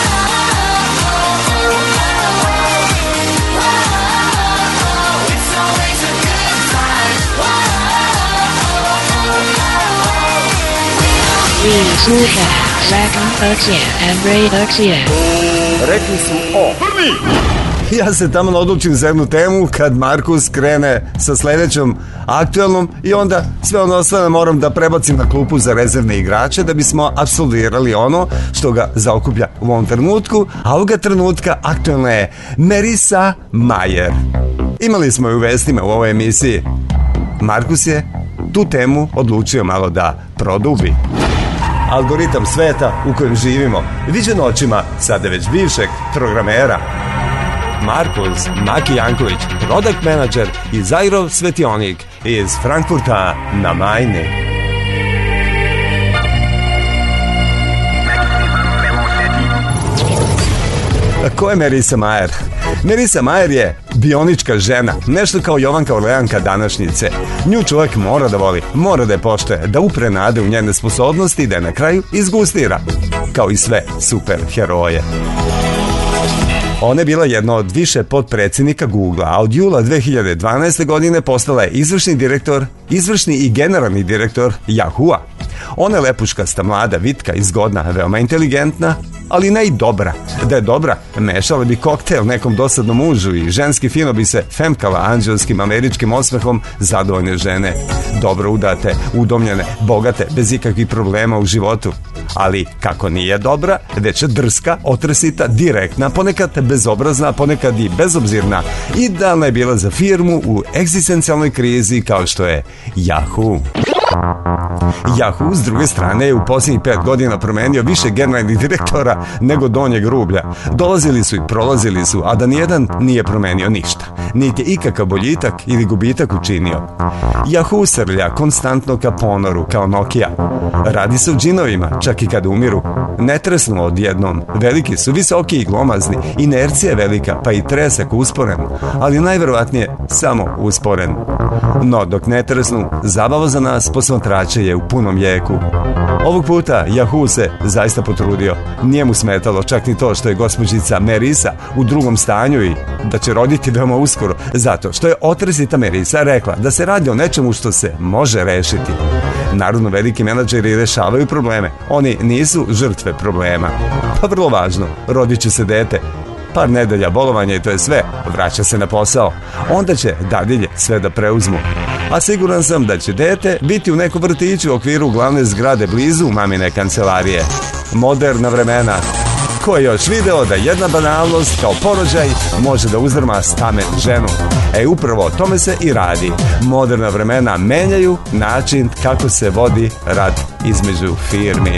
Vi slušate Zakon Akcije and Ray Akcije. Rekli su o prvi. Ja se tamo odlučim za jednu temu kad Markus krene sa sledećom aktualnom i onda sve ono ostane moram da prebacim na klupu za rezervne igrače da bismo apsolvirali ono što ga zaokuplja u ovom trenutku, a ovoga trenutka aktualna je Marissa Mayer. Imali smo je u vestima u ovoj emisiji. Markus je tu temu odlučio malo da produbi. Algoritam sveta u kojem živimo, viđen očima sada već bivšeg programera. Markus Maki Janković, product manager i Zairov svetionik iz Frankfurta na Majni. Ko je Marissa Mayer? Marissa Mayer je bionička žena, nešto kao Jovanka Orleanka današnjice. Nju čovjek mora da voli, mora da je poštuje, da upre nade u njene sposobnosti i da je na kraju izgustira, kao i sve super heroje. Ona je bila jedna od više potpredsjednika Google, a od jula 2012. godine postala je izvršni i generalni direktor Yahoo-a. Ona je lepuškasta, mlada, vitka i zgodna, veoma inteligentna, ali ne i dobra. Da je dobra, mešala bi koktel nekom dosadnom mužu i ženski fino bi se femkala anđelskim američkim osmehom zadovoljne žene. Dobro udate, udomljene, bogate, bez ikakvih problema u životu. Ali kako nije dobra, već je drska, otrsita, direktna, ponekad bezobrazna, ponekad i bezobzirna. Idealna je bila za firmu u egzistencijalnoj krizi kao što je Yahoo. Yahoo, s druge strane, je u posljednjih 5 godina promenio više generalnih direktora nego donjeg rublja. Dolazili su i prolazili su, a da nijedan nije promenio ništa. Niti je ikakav boljitak ili gubitak učinio. Yahoo srlja konstantno ka ponoru, kao Nokia. Radi se o džinovima, čak i kad umiru. Ne tresnu odjednom. Veliki su, visoki i glomazni. Inercija je velika, pa i tresak usporen. Ali najverovatnije samo usporen. No, dok ne tresnu, zabava za nas posmatrače je u punom jeku. Ovog puta Yahoo se zaista potrudio. Nije mu smetalo čak ni to što je gospođica Marissa u drugom stanju i da će roditi veoma uskoro, zato što je otresita Marissa rekla da se radi o nečemu što se može rešiti. Naravno, veliki menadžeri rešavaju probleme. Oni nisu žrtve problema. Pa vrlo važno, rodit će se dete. Par nedelja bolovanja i to je sve, vraća se na posao. Onda će dadilje sve da preuzmu. A siguran sam da će dete biti u nekom vrtiću u okviru glavne zgrade blizu mamine kancelarije. Moderna vremena. Ko je još video da jedna banalnost kao porođaj može da uzdrma stamen ženu? Upravo o tome se i radi. Moderna vremena menjaju način kako se vodi rad između firmi.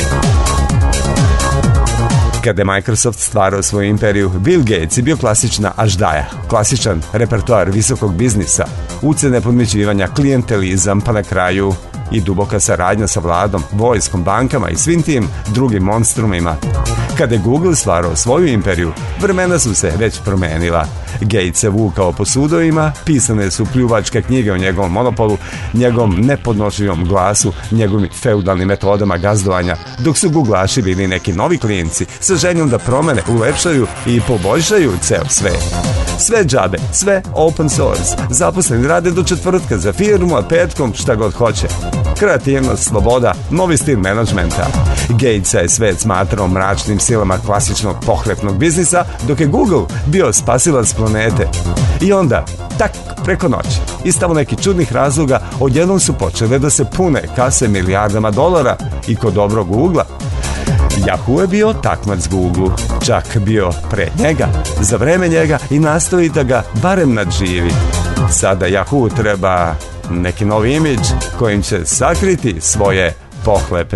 Kada je Microsoft stvarao svoju imperiju, Bill Gates je bio klasična aždaja, klasičan repertoar visokog biznisa, ucene podmićivanja, klijentelizam, pa na kraju i duboka saradnja sa vladom, vojskom, bankama i svim tim drugim monstrumima. Kada je Google stvarao svoju imperiju, vremena su se već promenila. Gates se vukao po sudovima, pisane su pljuvačke knjige o njegovom monopolu, njegovom nepodnošljivom glasu, njegovim feudalnim metodama gazdovanja, dok su guglaši bili neki novi klijenti sa željom da promene, ulepšaju i poboljšaju ceo svet. Sve džabe, sve open source. Zaposleni rade do četvrtka za firmu, a petkom šta god hoće. Kreativnost, sloboda, novi stil menadžmenta. Gatesa je svet smatrao mračnim silama klasičnog pohlepnog biznisa, dok je Google bio spasilac planete. I onda, tak, preko noći, iz tamo nekih čudnih razloga, odjednom su počele da se pune kase milijardama dolara i kod dobrog Google-a. Yahoo je bio takmac Google, čak bio pred njega, za vreme njega i nastoji da ga barem nadživi. Sada Yahoo treba neki novi imidž kojim će sakriti svoje pohlepe.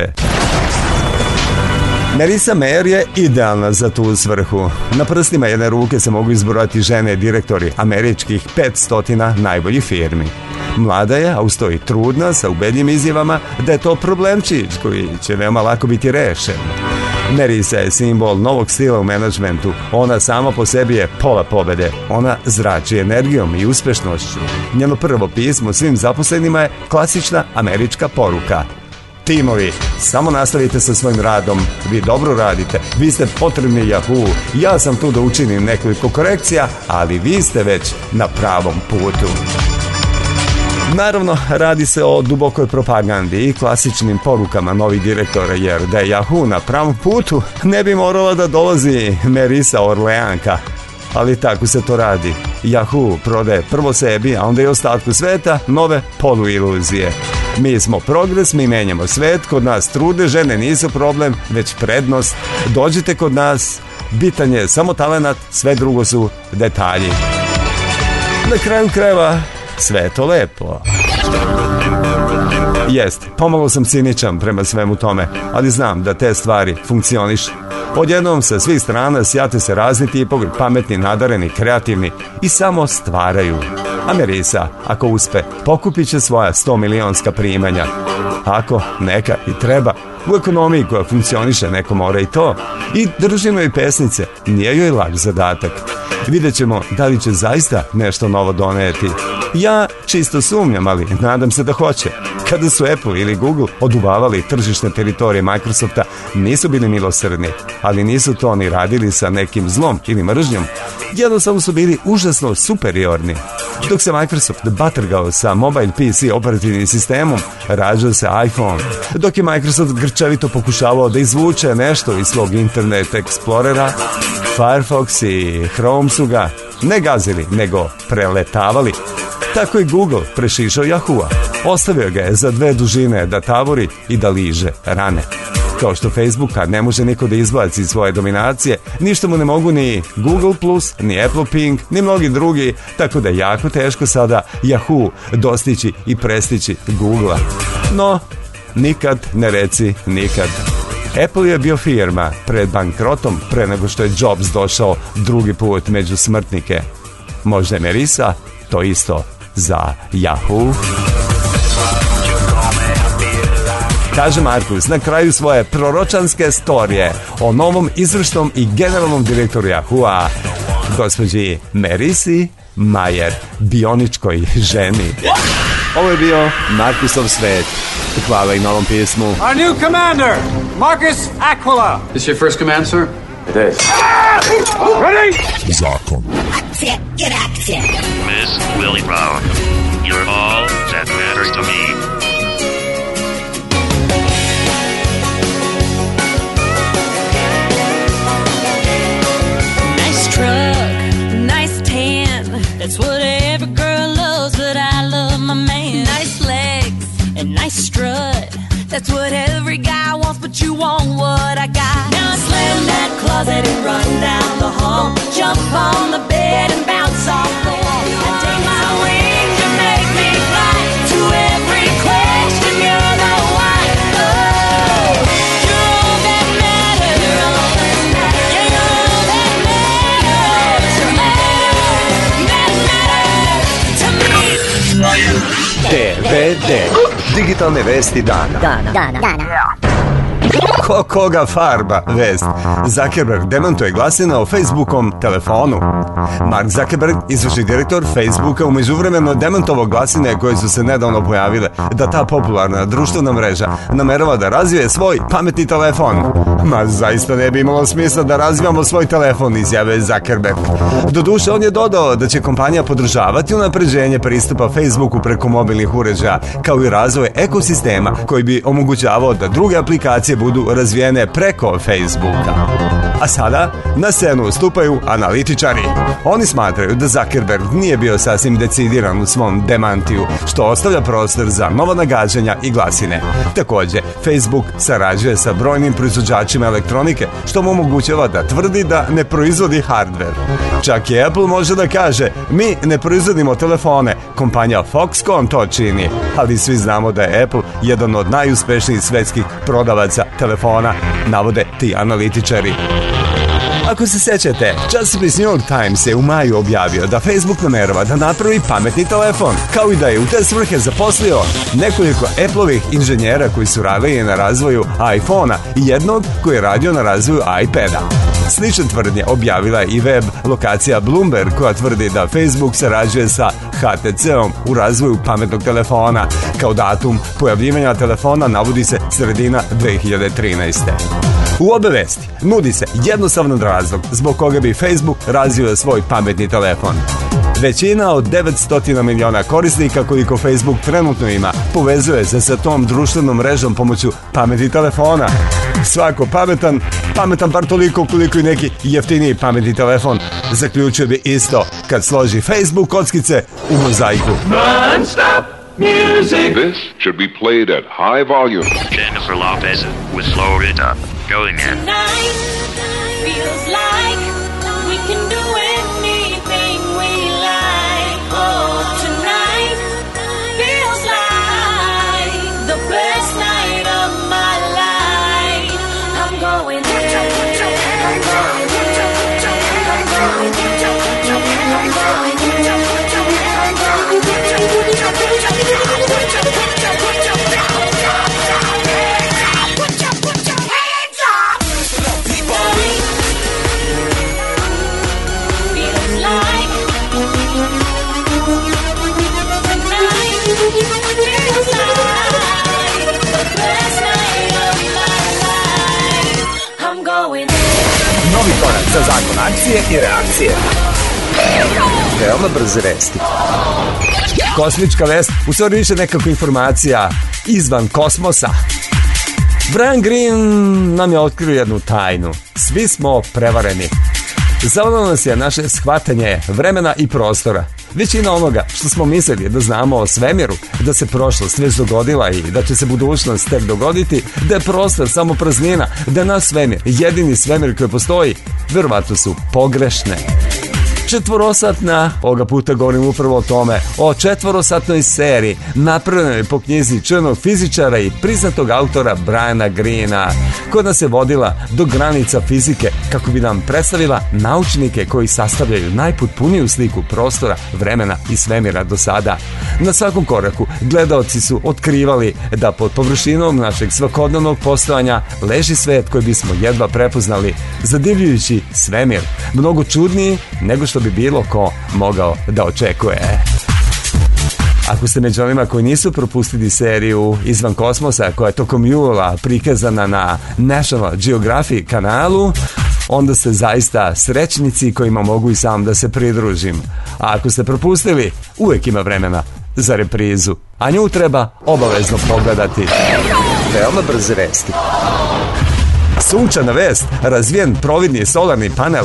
Marissa Mayer je idealna za tu svrhu. Na prstima jedne ruke se mogu izbrojati žene direktori američkih 500 najboljih firmi. Mlada je, a ustoji trudna, sa ubedljivim izjavama da je to problemčić koji će veoma lako biti rešen. Marissa je simbol novog stila u menadžmentu. Ona sama po sebi je pola pobede. Ona zrači energijom i uspešnošću. Njeno prvo pismo svim zaposlenima je klasična američka poruka. Timovi, samo nastavite sa svojim radom, vi dobro radite, vi ste potrebni Yahoo, ja sam tu da učinim nekoliko korekcija, ali vi ste već na pravom putu. Naravno, radi se o dubokoj propagandi i klasičnim porukama novih direktora, jer da je Yahoo na pravom putu, ne bi morala da dolazi Marissa Orleanka. Ali tako se to radi. Yahoo prodaje prvo sebi, a onda i ostatku sveta nove poluiluzije. Mi smo progres, mi menjamo svet, kod nas trude žene nisu problem, već prednost. Dođite kod nas, bitan je samo talenat, sve drugo su detalji. Na kraju krajeva, sve je to lepo. Jest, pomalo sam ciničan prema svemu tome, ali znam da te stvari funkcionišu. Odjednom sa svih strana sjate se razni tipovi, pametni, nadareni, kreativni i samo stvaraju. A Marissa, ako uspe, pokupit će svoja 100 milionska primanja. Ako, neka i treba. U ekonomiji koja funkcioniše neko mora i to. I držimo joj pesnice, nije joj lak zadatak. Vidjet ćemo da li će zaista nešto novo doneti. Ja čisto sumnjam, ali nadam se da hoće. Kada su Apple ili Google oduvavali tržišne teritorije Microsofta, nisu bili milosrdni, ali nisu to ni radili sa nekim zlom ili mržnjom. Jednostavno su bili užasno superiorni. Dok se Microsoft batrgao sa mobile PC operativnim sistemom, rađao se iPhone. Dok je Microsoft grčevito pokušavao da izvuče nešto iz svog Internet Explorera, Firefox i Chrome su ga ne gazili, nego preletavali. Tako i Google prešišao Yahoo-a. Ostavio ga je za 2 dužine da tavori i da liže rane. Kao što Facebooka ne može niko da izbaci svoje dominacije, ništa mu ne mogu ni Google+, ni Apple Ping, ni mnogi drugi, tako da je jako teško sada Yahoo dostići i prestići Google-a. No, nikad ne reci nikad. Apple je bio firma pred bankrotom pre nego što je Jobs došao drugi put među smrtnike. Možda je Marissa to isto za Yahoo. Kaže Markus na kraju svoje proročanske storije o novom izvršnom i generalnom direktoru Yahoo-a, gospođi Marissi Mayer, bioničkoj ženi. Ovo je bio Markusov svet. Hvala i novom pismu. Our new commander, Marcus Aquila. Is your first command, sir? It is. Ready? Zakon. Akcija, jer akcija. Miss Willie Brown, you're all that matters to me. Nice tan, that's what every girl loves, but I love my man. Nice legs and nice strut, that's what every guy wants, but you want what I got. Now I slam that closet and run down the hall, jump on the bed and bounce off the wall. I take my wings and make me fly to every question, you're the one. Oh, you're all that matters. You're all that matters. Yeah, you're all that matters. That matters to me. DVD. Digitalne vesti dana. Dana. Koga farba? Vest. Zuckerberg demantuje glasine o Facebookom telefonu. Mark Zuckerberg, izvršni direktor Facebooka, u međuvremenu demantovao glasine koje su se nedavno pojavile da ta popularna društvena mreža namerava da razvije svoj pametni telefon. Ma zaista ne bi imalo smisla da razvijamo svoj telefon, izjave Zuckerberg. Doduše, on je dodao da će kompanija podržavati unapređenje pristupa Facebooku preko mobilnih uređaja, kao i razvoj ekosistema koji bi omogućavao da druge aplikacije budu razvijene preko Facebooka. A sada na scenu stupaju analitičari. Oni smatraju da Zuckerberg nije bio sasvim decidiran u svom demantiju, što ostavlja prostor za nova nagađanja i glasine. Takođe, Facebook sarađuje sa brojnim proizvođačima elektronike, što mu omogućava da tvrdi da ne proizvodi hardver. Čak i Apple može da kaže: mi ne proizvodimo telefone, kompanija Foxconn to čini. Ali svi znamo da je Apple jedan od najuspešnijih svetskih prodavaca telefona, navode ti analitičari. Ako se sećate, časopis New York Times je u maju objavio da Facebook namerava da napravi pametni telefon, kao i da je u te svrhe zaposlio nekoliko Appleovih inženjera koji su radili na razvoju iPhone-a i jednog koji je radio na razvoju iPada. Slične tvrdnje objavila je i web lokacija Bloomberg, koja tvrdi da Facebook sarađuje sa HTC-om u razvoju pametnog telefona. Kao datum pojavljivanja telefona navodi se sredina 2013. U obe vesti nudi se jednostavan razlog zbog koga bi Facebook razvio svoj pametni telefon. Većina od 900 miliona korisnika koliko Facebook trenutno ima povezuje se sa tom društvenom mrežom pomoću pametnih telefona. Svako pametan bar toliko koliko i neki jeftiniji pametni telefon, zaključio bi isto kad složi Facebook kockice u mozaiku. Non-stop music. This should be played at high volume. Jennifer Lopez with Slow It Up. Going in. Tonight feels like we can do anything we like. Oh, tonight feels like the best night of my life. I'm going in. I'm going in. I'm going in. I'm going in. Novi korak za zakon akcije i reakcije. Veoma brze vesti. Kosmička vest, u stvari više nekako informacija izvan kosmosa. Brian Greene nam je otkrio jednu tajnu. Svi smo prevareni. Zavalo nas je naše shvatanje vremena i prostora. Većina onoga što smo mislili da znamo o svemiru, da se prošlost već dogodila i da će se budućnost tek dogoditi, da je prostor samo praznina, da je naš svemir jedini svemir koji postoji, verovatno su pogrešne. Četvorosatna, ovoga puta govorim upravo o tome, o četvorosatnoj seriji napravljenoj po knjizi čuvenog fizičara i priznatog autora Briana Greena, koja nas je vodila do granica fizike kako bi nam predstavila naučnike koji sastavljaju najpotpuniju sliku prostora, vremena i svemira do sada. Na svakom koraku gledaoci su otkrivali da pod površinom našeg svakodnevnog postojanja leži svet koji bismo jedva prepoznali, zadivljujući svemir, mnogo čudniji nego što bi bilo ko mogao da očekuje. Ako ste među onima koji nisu propustili seriju Izvan kosmosa, koja je tokom jula prikazana na National Geographic kanalu, onda ste zaista srećnici kojima mogu i sam da se pridružim. A ako ste propustili, uvek ima vremena za reprizu, a nju treba obavezno pogledati. Veoma brze vesti. Sunčana vest, razvijen providni solarni panel.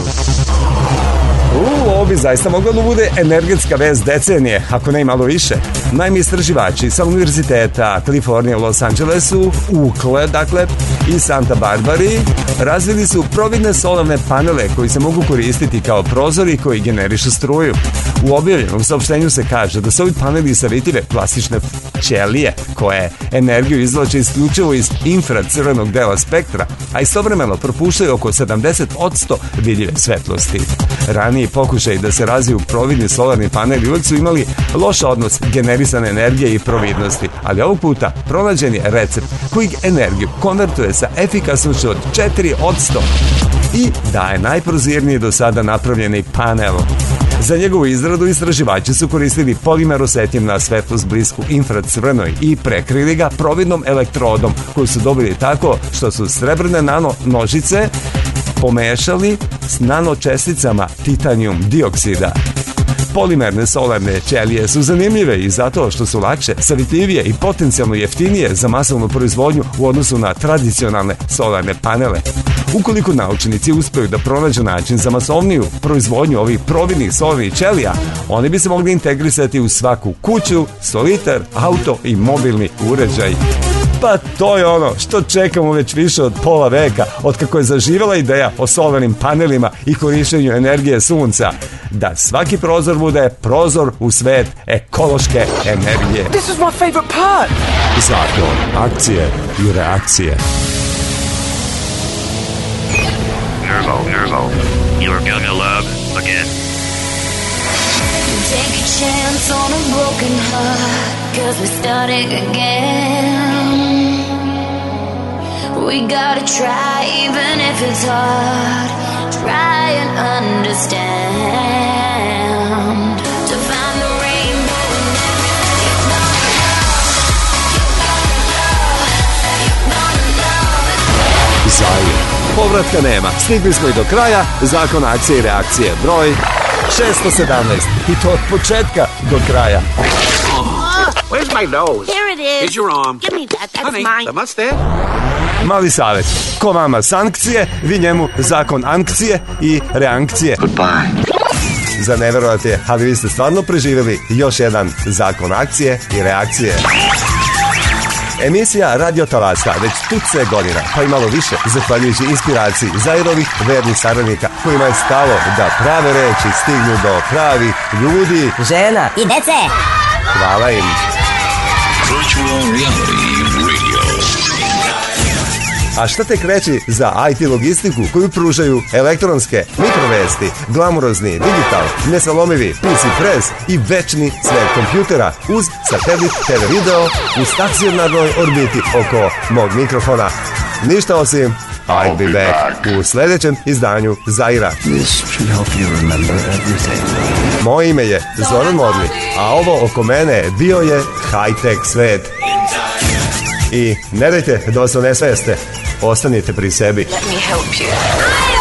Ovo bi zaista moglo da bude energetska vest decenije, ako ne i malo više. Naime, istraživači sa Univerziteta Kalifornije u Los Angelesu, UCLA, dakle, i Santa Barbari, razvili su providne solarne panele koji se mogu koristiti kao prozori koji generišu struju. U objavljenom saopštenju se kaže da se ovi paneli savitive plastične ćelije koje energiju izvlače isključivo iz infracrvenog dela spektra, a istovremeno propuštaju oko 70% vidljive svetlosti. Raniji pokušaj da se razviju providni solarni paneli uvek su imali loš odnos generisane energije i providnosti, ali ovog puta pronađen je recept koji energiju konvertuje sa efikasnošću od 4% i daje najprozirniji do sada napravljeni panel. Za njegovu izradu istraživači su koristili polimer osetljiv na svetlost blisku infracrvenoj i prekrili ga providnom elektrodom koju su dobili tako što su srebrne nano nožice pomešali s nanočesticama titanijum dioksida. Polimerne solarne ćelije su zanimljive i zato što su lakše, savitljivije i potencijalno jeftinije za masovnu proizvodnju u odnosu na tradicionalne solarne panele. Ukoliko naučnici uspeju da pronađu način za masovniju proizvodnju ovih providnih solarnih ćelija, oni bi se mogli integrisati u svaku kuću, stolitar, auto i mobilni uređaj. Pa to je ono što čekamo već više od pola veka, od kako je zaživjela ideja o solarnim panelima i korištenju energije sunca. Da svaki prozor bude prozor u svet ekološke energije. This is my favorite part! Zakon akcije i reakcije. Nervo, you're gonna love again. Take a chance on a broken heart, 'cause we're starting again. We gotta try even if it's hard. Try and understand. To find the rainbow in everything. You're gonna love. Zajem. Povratka nema. Stigli smo i do kraja. Zakon akcije i reakcije. Broj 617. I to od početka do kraja. Where's my nose? Here it is. Here's your arm. Give me that. That's Honey, mine. the mustache. Mali savjet. Ko vama sankcije, vi njemu zakon ankcije i reakcije. Goodbye. Za ne verovati, ali vi ste stvarno preživjeli još jedan zakon akcije i reakcije. Emisija Radio Talasta već tuce godina, pa i malo više, zahvaljujući inspiraciji Zairovih vernih saradnika kojima je stalo da prave reči stignu do pravih ljudi, žena i dece. Hvala im. Virtual Reality Radio. A šta tek reći za IT logistiku koju pružaju elektronske, mikrovesti, glamurozni, digital, nesalomivi, PC pres i večni svet kompjutera uz satelit TV video u stacionarnoj orbiti oko mog mikrofona. Ništa osim I'll be back u sljedećem izdanju Zaira. Moje ime je Zoran Modli, a ovo oko mene bio je high-tech svet. I ne dajte da vas onesveste, ostanite pri sebi. Let me help you.